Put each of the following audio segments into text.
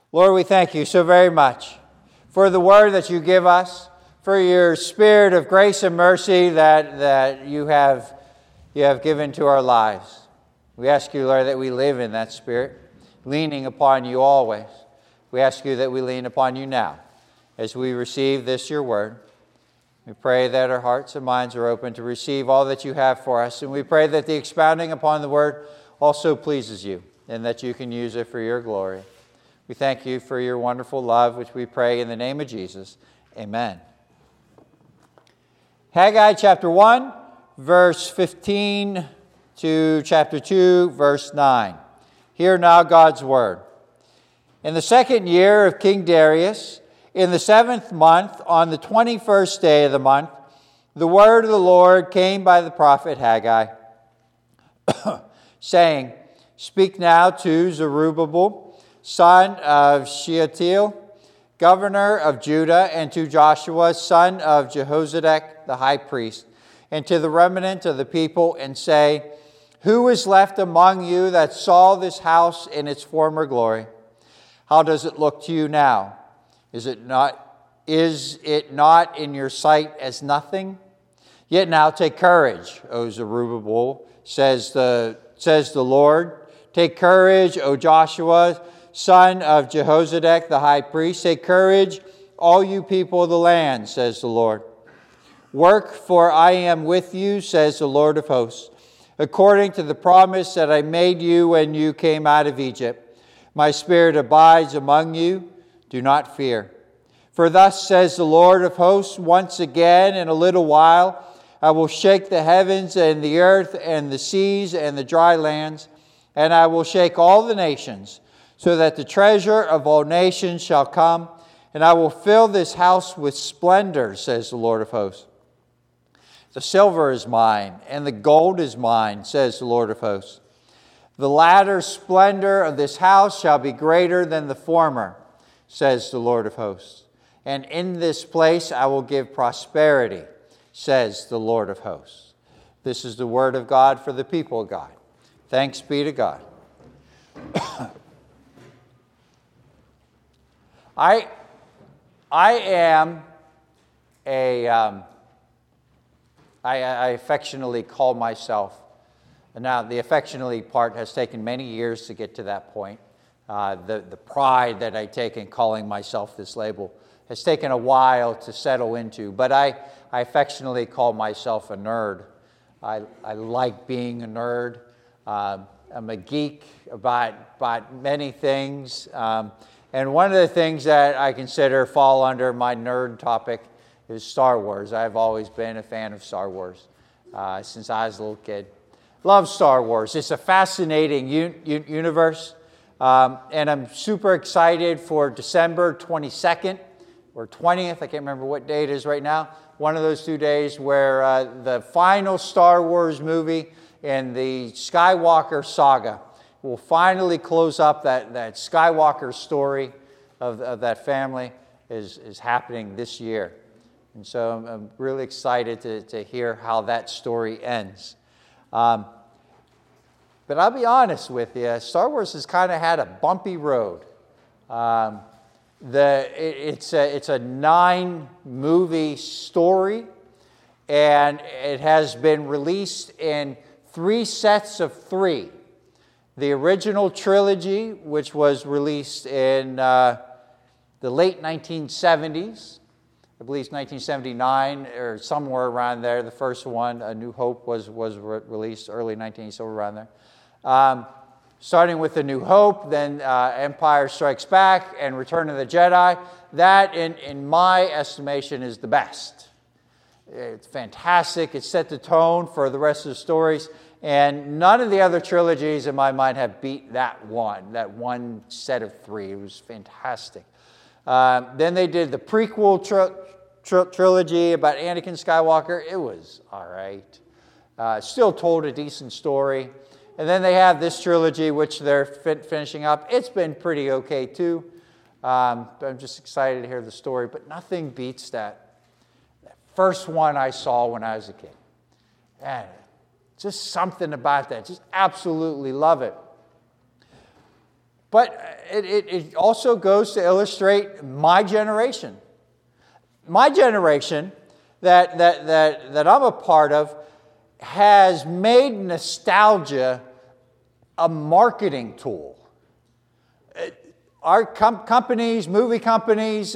Lord, we thank you so very much for the word that you give us, for your spirit of grace and mercy that you have given to our lives. We ask you, Lord, that we live in that spirit, leaning upon you always. We ask you that we lean upon you now as we receive this, your word. We pray that our hearts and minds are open to receive all that you have for us, and we pray that the expounding upon the word also pleases you, and that you can use it for your glory. We thank you for your wonderful love, which we pray in the name of Jesus. Amen. Haggai chapter 1, verse 15 to chapter 2, verse 9. Hear now God's word. In the 2nd year of King Darius, in the 7th month, on the 21st day of the month, the word of the Lord came by the prophet Haggai, saying, Speak now to Zerubbabel, son of Shealtiel, governor of Judah, and to Joshua, son of Jehozadak, the high priest, and to the remnant of the people, and say, Who is left among you that saw this house in its former glory? How does it look to you now? Is it not in your sight as nothing? Yet now take courage, O Zerubbabel, says the Lord. Take courage, O Joshua, son of Jehozadak, the high priest. Take courage, all you people of the land, says the Lord. Work, for I am with you, says the Lord of hosts, according to the promise that I made you when you came out of Egypt. My spirit abides among you. Do not fear. For thus says the Lord of hosts, once again in a little while, I will shake the heavens and the earth and the seas and the dry lands, and I will shake all the nations, so that the treasure of all nations shall come, and I will fill this house with splendor, says the Lord of hosts. The silver is mine, and the gold is mine, says the Lord of hosts. The latter splendor of this house shall be greater than the former, says the Lord of hosts. And in this place I will give prosperity, says the Lord of hosts. This is the word of God for the people of God. Thanks be to God. I affectionately call myself, now the affectionately part has taken many years to get to that point. The pride that I take in calling myself this label has taken a while to settle into, but I affectionately call myself a nerd. I like being a nerd. I'm a geek about many things. And one of the things that I consider fall under my nerd topic is Star Wars. I've always been a fan of Star Wars since I was a little kid. Love Star Wars. It's a fascinating universe. And I'm super excited for December 22nd or 20th. I can't remember what day it is right now. One of those 2 days where the final Star Wars movie in the Skywalker saga will finally close up that Skywalker story of that family is happening this year. And so I'm really excited to hear how that story ends. But I'll be honest with you, Star Wars has kind of had a bumpy road. It's a 9-movie story, and it has been released in 3 sets of 3. The original trilogy, which was released in the late 1970s, I believe it's 1979 or somewhere around there. The first one, A New Hope, was released early 1980s, so around there. Starting with A New Hope, then Empire Strikes Back, and Return of the Jedi. That, in my estimation, is the best. It's fantastic. It set the tone for the rest of the stories. And none of the other trilogies, in my mind, have beat that one set of 3. It was fantastic. Then they did the prequel trilogy about Anakin Skywalker. It was all right. Still told a decent story. And then they have this trilogy, which they're finishing up. It's been pretty okay, too. I'm just excited to hear the story. But nothing beats that first one I saw when I was a kid. And just something about that. Just absolutely love it. But it also goes to illustrate my generation. My generation that I'm a part of has made nostalgia a marketing tool. Our companies, movie companies,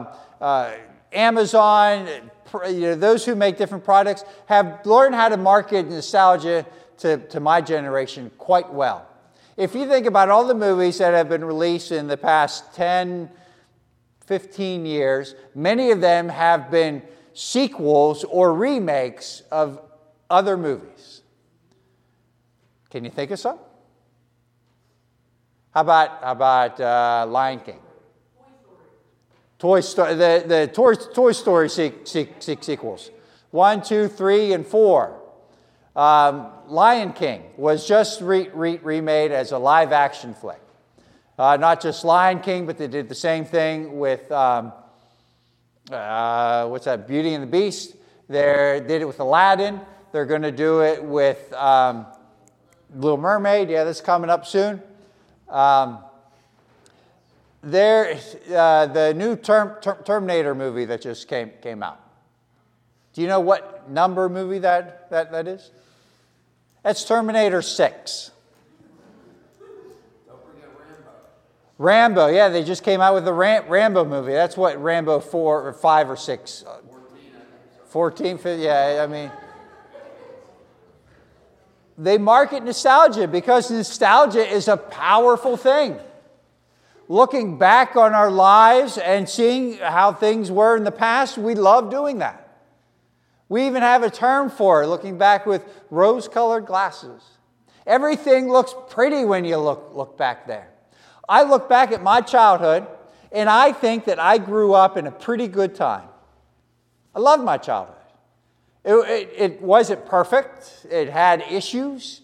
Amazon, those who make different products have learned how to market nostalgia to my generation quite well. If you think about all the movies that have been released in the past 10, 15 years, many of them have been sequels or remakes of other movies. Can you think of some? How about Lion King? Toy Story. The Toy Story sequels. 1, 2, 3, and 4. Lion King was just remade as a live action flick. Not just Lion King, but they did the same thing with what's that? Beauty and the Beast. They did it with Aladdin. They're going to do it with Little Mermaid. Yeah, that's coming up soon. The new Terminator movie that just came out. Do you know what number movie that is? That's Terminator 6. Don't forget Rambo. Rambo, yeah, they just came out with the Rambo movie. That's what, Rambo 4 or 5 or 6? 14, yeah, I mean. They market nostalgia because nostalgia is a powerful thing. Looking back on our lives and seeing how things were in the past, we love doing that. We even have a term for it, looking back with rose-colored glasses. Everything looks pretty when you look back there. I look back at my childhood, and I think that I grew up in a pretty good time. I loved my childhood. It wasn't perfect. It had issues,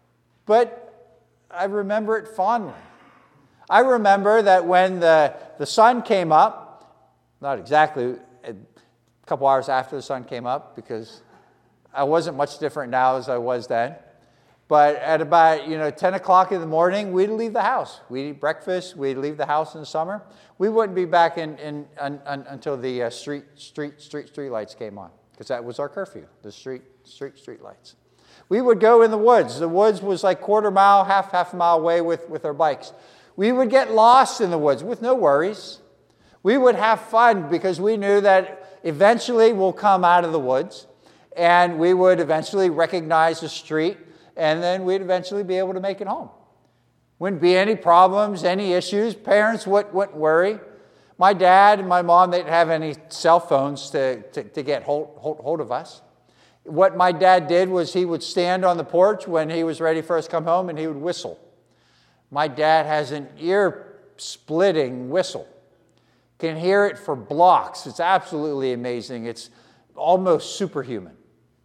but I remember it fondly. I remember that when the sun came up, not exactly a couple hours after the sun came up, because I wasn't much different now as I was then. But at about 10 o'clock in the morning, we'd leave the house. We'd eat breakfast. We'd leave the house in the summer. We wouldn't be back until the street lights came on, because that was our curfew. The street lights. We would go in the woods. The woods was like quarter mile, half a mile away with our bikes. We would get lost in the woods with no worries. We would have fun because we knew that eventually we'll come out of the woods and we would eventually recognize the street, and then we'd eventually be able to make it home. Wouldn't be any problems, any issues. Parents wouldn't worry. My dad and my mom, they didn't have any cell phones to get hold of us. What my dad did was he would stand on the porch when he was ready for us to come home, and he would whistle. My dad has an ear-splitting whistle. Can hear it for blocks. It's absolutely amazing. It's almost superhuman.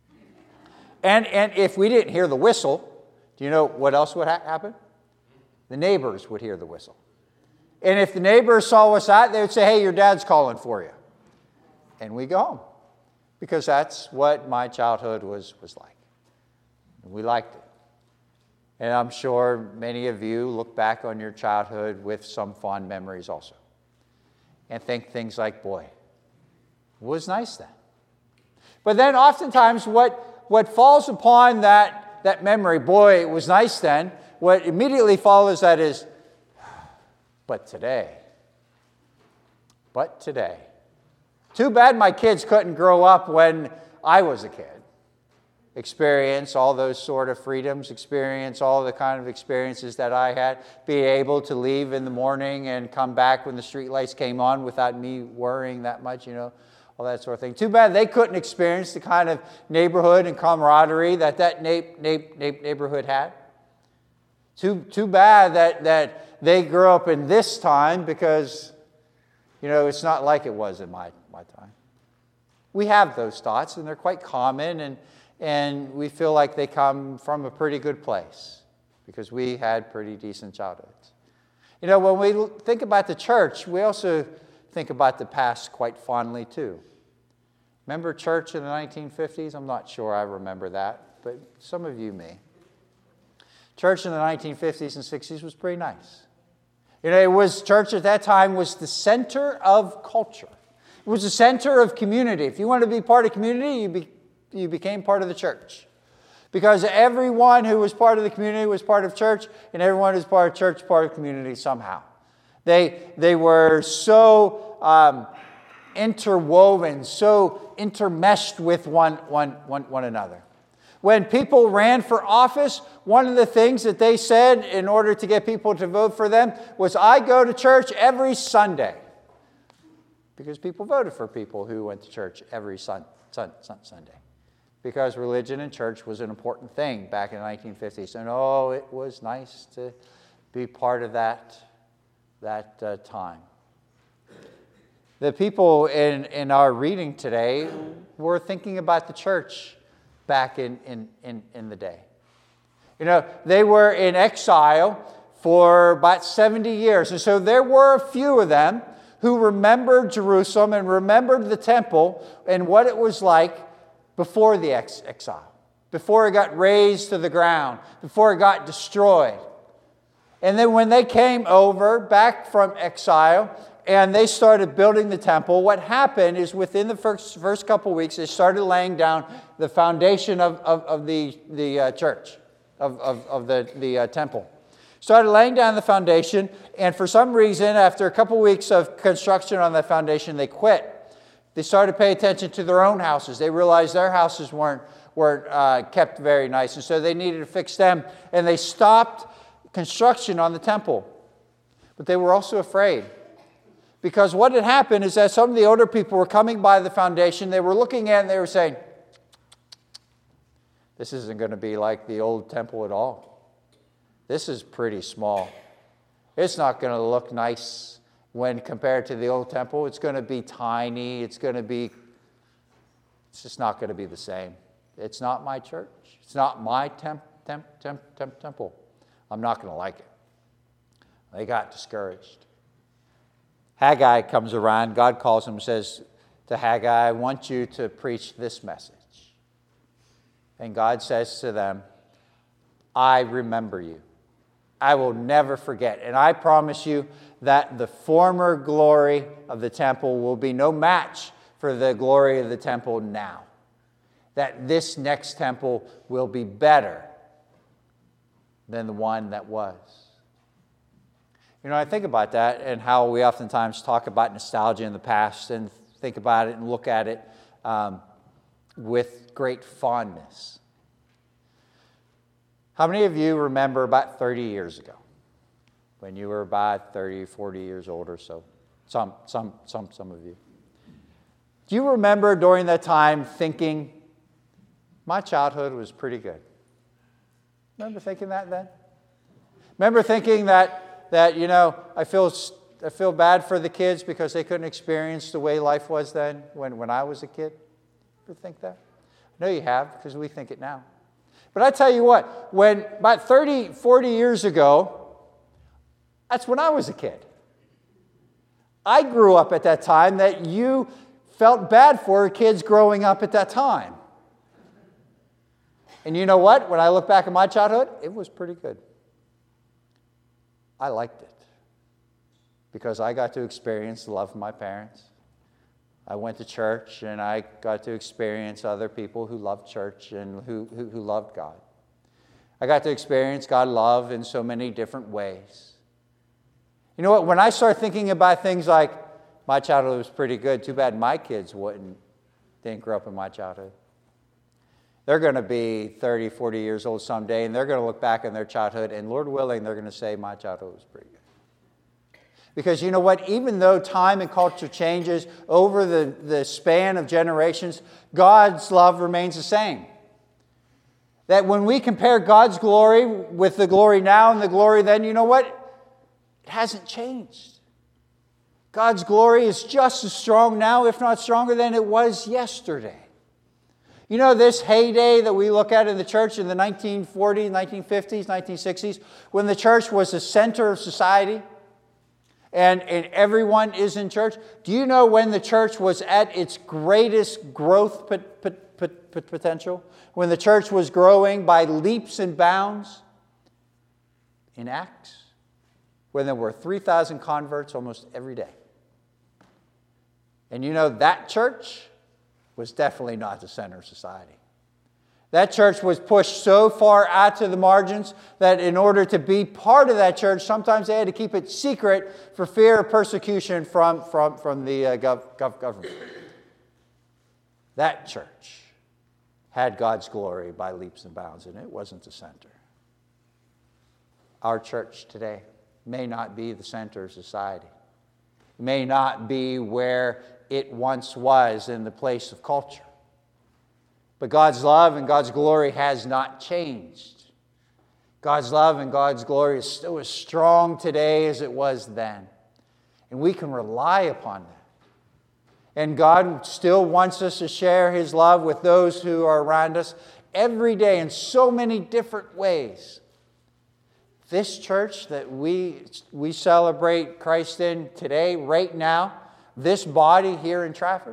And if we didn't hear the whistle, do you know what else would happen? The neighbors would hear the whistle. And if the neighbors saw us out, they would say, "Hey, your dad's calling for you." And we go home. Because that's what my childhood was like. And we liked it. And I'm sure many of you look back on your childhood with some fond memories also. And think things like, boy, it was nice then. But then oftentimes what falls upon that memory, boy, it was nice then, what immediately follows that is, but today. Too bad my kids couldn't grow up when I was a kid. Experience all those sort of freedoms, experience all the kind of experiences that I had, be able to leave in the morning and come back when the streetlights came on without me worrying that much, all that sort of thing. Too bad they couldn't experience the kind of neighborhood and camaraderie that neighborhood had. Too bad that they grew up in this time, because, it's not like it was in my time. We have those thoughts, and they're quite common, and we feel like they come from a pretty good place because we had pretty decent childhoods. When we think about the church, we also think about the past quite fondly too. Remember church in the 1950s? I'm not sure I remember that, but some of you may. Church in the 1950s and 60s was pretty nice. Church at that time was the center of culture. It was the center of community. If you wanted to be part of community, you became part of the church. Because everyone who was part of the community was part of church, and everyone who was part of church, part of community somehow. They were so interwoven, so intermeshed with one another. When people ran for office, one of the things that they said in order to get people to vote for them was, I go to church every Sunday. Because people voted for people who went to church every Sunday. Because religion and church was an important thing back in the 1950s. And it was nice to be part of that time. The people in our reading today were thinking about the church back in the day. They were in exile for about 70 years. And so there were a few of them who remembered Jerusalem and remembered the temple and what it was like before the exile, before it got razed to the ground, before it got destroyed. And then when they came over back from exile and they started building the temple, what happened is within the first couple weeks, they started laying down the foundation of the church, of the temple. Started laying down the foundation, and for some reason, after a couple weeks of construction on that foundation, they quit. They started to pay attention to their own houses. They realized their houses weren't kept very nice, and so they needed to fix them, and they stopped construction on the temple. But they were also afraid, because what had happened is that some of the older people were coming by the foundation, they were looking at it, and they were saying, this isn't going to be like the old temple at all. This is pretty small. It's not going to look nice when compared to the old temple. It's going to be tiny. It's just not going to be the same. It's not my church. It's not my temple. I'm not going to like it. They got discouraged. Haggai comes around. God calls him and says to Haggai, I want you to preach this message. And God says to them, I remember you. I will never forget. And I promise you that the former glory of the temple will be no match for the glory of the temple now. That this next temple will be better than the one that was. I think about that and how we oftentimes talk about nostalgia in the past and think about it and look at it with great fondness. How many of you remember about 30 years ago, when you were about 30, 40 years old or so? Some of you. Do you remember during that time thinking, my childhood was pretty good? Remember thinking that then? Remember thinking that I feel bad for the kids because they couldn't experience the way life was then when I was a kid? Ever think that? I know you have, because we think it now. But I tell you what, when about 30, 40 years ago, that's when I was a kid. I grew up at that time that you felt bad for kids growing up at that time. And you know what? When I look back at my childhood, it was pretty good. I liked it because I got to experience the love of my parents. I went to church and I got to experience other people who loved church and who loved God. I got to experience God's love in so many different ways. You know what? When I start thinking about things like, my childhood was pretty good, too bad my kids didn't grow up in my childhood. They're going to be 30, 40 years old someday, and they're going to look back on their childhood, and Lord willing, they're going to say, my childhood was pretty good. Because you know what? Even though time and culture changes over the span of generations, God's love remains the same. That when we compare God's glory with the glory now and the glory then, you know what? It hasn't changed. God's glory is just as strong now, if not stronger than it was yesterday. You know, this heyday that we look at in the church in the 1940s, 1950s, 1960s, when the church was the center of society, and everyone is in church. Do you know when the church was at its greatest growth potential? When the church was growing by leaps and bounds? In Acts. when there were 3,000 converts almost every day. And you know, that church was definitely not the center of society. That church was pushed so far out to the margins that in order to be part of that church, sometimes they had to keep it secret for fear of persecution from the government. That church had God's glory by leaps and bounds, and it wasn't the center. Our church today may not be the center of society. It may not be where it once was in the place of culture. But God's love and God's glory has not changed. God's love and God's glory is still as strong today as it was then. And we can rely upon that. And God still wants us to share His love with those who are around us every day in so many different ways. This church that we celebrate Christ in today, right now, this body here in Trafford,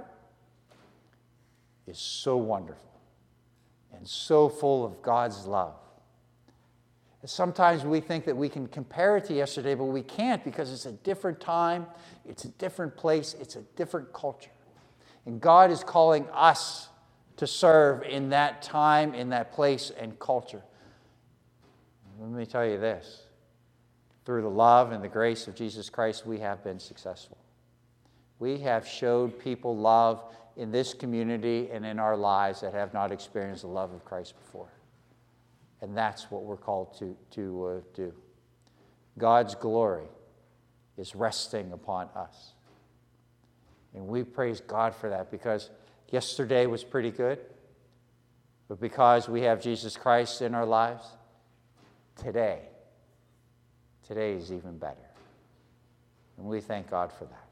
is so wonderful and so full of God's love. And sometimes we think that we can compare it to yesterday, but we can't because it's a different time, it's a different place, it's a different culture. And God is calling us to serve in that time, in that place and culture. Let me tell you this. Through the love and the grace of Jesus Christ, we have been successful. We have showed people love in this community and in our lives that have not experienced the love of Christ before. And that's what we're called to do. God's glory is resting upon us. And we praise God for that because yesterday was pretty good. But because we have Jesus Christ in our lives, today is even better. And we thank God for that.